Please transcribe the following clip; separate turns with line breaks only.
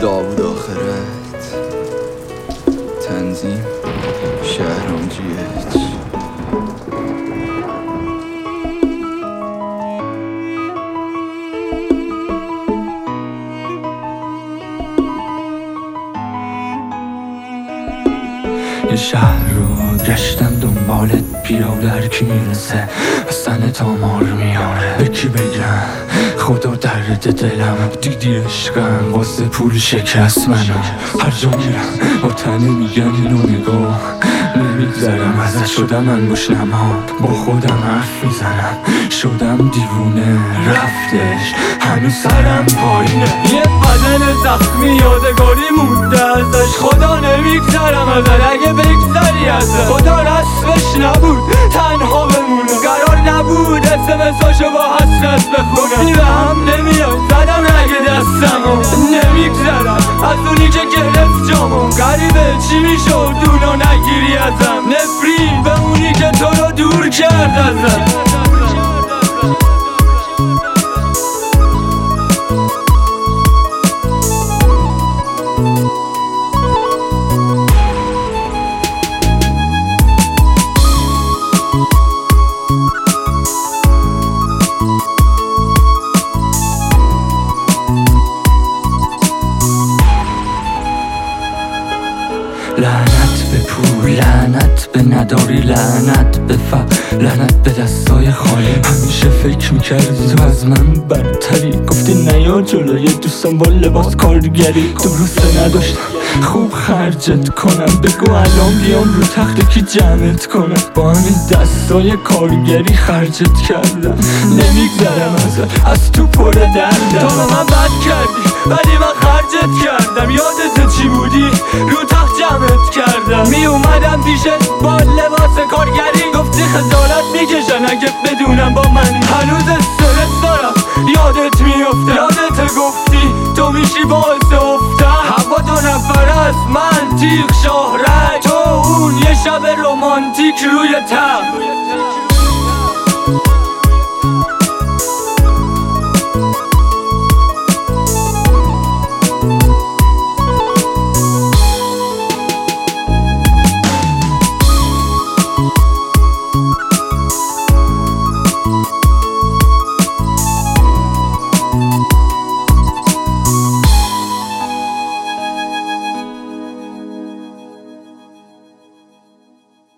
داوود آخرت تنظیم شهرام GH.
یه شهر رو گشتم دنبالت، پیاده هر کی میرسه سن تا مار میاره. به کی بگم خدا درد دلم، دیدی عشقم واسه پول شکست منو. هر جا میرم با تنه میگن اینو نگاه نمیگذرم ازش، شدم انگوش نما با خودم حرف میزنم، شدم دیوونه رفتش هنوز سرم پایینه.
یه بدن زخمی یادگاری مونده ازش، خدا نمیگذرم ازش. اگه بگذری ازش خدا رسمش نبود تنها بمونه، قرار نبود اسمساشو با حسرت بخونم. گفتی به هم نمیای زدم اگه دستمو، نمیگذرم از اونی که گرفت جامو. غریبه چی میشد اونو نگیری ازم، نفرین به اونی که تو رو دور کرد ازم.
لعنت به پول، لعنت به نداری، لعنت به فقر، لعنت به دستای خالی. همیشه فکر میکردی تو از من برتری، گفتی نیا جلوی دوستم با لباس کارگری. درسته نداشتم خوب خرجت کنم، بگو الان بیام رو تخت کی جمعت کنم. با همین دستای کارگری خرجت کردم، نمیگذرم از تو پر دردم.
تو به من بد کردی ولی من خرجت کردم، یادت چی بودی رو تخت جمعت کردم. می اومدم پیشت با لباس کارگری، گفتی خجالت میکشن اگه بدونم با من. هنوز استرس دارم یادت میفته، یادت گفتی تو میشی باعث افتن. هوا دو نفر است من تیغ شاهرگ، تو اون یه شب رومانتیک روی تخت.